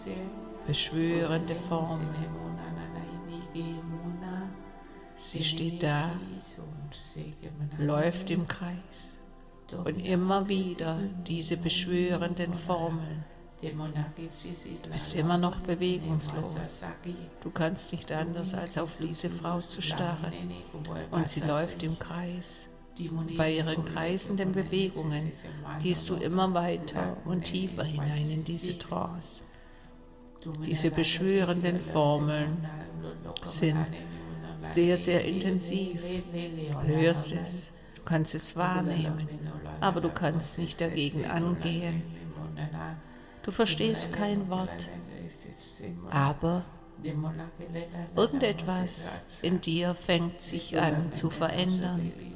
beschwörende Formel. Sie steht da, läuft im Kreis und immer wieder diese beschwörenden Formeln. Du bist immer noch bewegungslos. Du kannst nicht anders, als auf diese Frau zu starren. Und sie läuft im Kreis. Bei ihren kreisenden Bewegungen gehst du immer weiter und tiefer hinein in diese Trance. Diese beschwörenden Formeln sind sehr, sehr intensiv. Du hörst es, du kannst es wahrnehmen, aber du kannst nicht dagegen angehen. Du verstehst kein Wort, aber irgendetwas in dir fängt sich an zu verändern.